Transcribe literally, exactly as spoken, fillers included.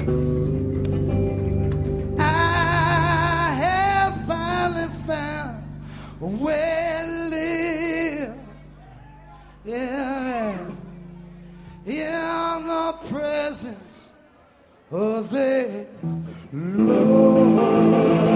I have finally found where to live. Yeah, in the presence of the Lord.